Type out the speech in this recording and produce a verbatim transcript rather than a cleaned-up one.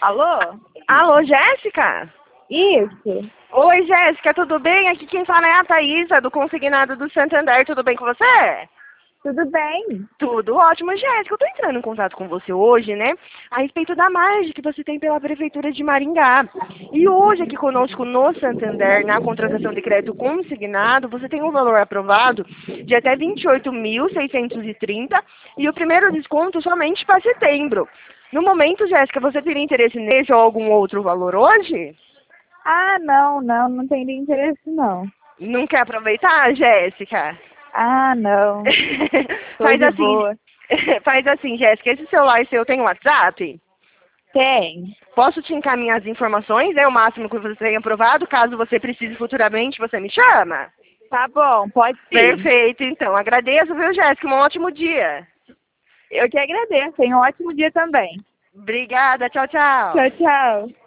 Alô? Alô, Jéssica? Isso. Oi, Jéssica, tudo bem? Aqui quem fala é a Thaísa, do Consignado do Santander. Tudo bem com você? Tudo bem? Tudo ótimo. Jéssica, eu tô entrando em contato com você hoje, né? A respeito da margem que você tem pela Prefeitura de Maringá. E hoje aqui conosco no Santander, na contratação de crédito consignado, você tem um valor aprovado de até vinte e oito mil seiscentos e trinta e o primeiro desconto somente para setembro. No momento, Jéssica, você teria interesse nesse ou algum outro valor hoje? Ah, não, não, não tem nem interesse, não. Não quer aproveitar, Jéssica? Ah, não. Tô Faz de assim, boa. faz assim, Jéssica, esse celular seu tem WhatsApp? Tem. Posso te encaminhar as informações, é o máximo que você tenha aprovado, caso você precise futuramente, você me chama? Tá bom, pode sim. Perfeito, então. Agradeço, viu, Jéssica? Um ótimo dia. Eu que agradeço. Tenha um ótimo dia também. Obrigada, tchau, tchau. Tchau, tchau.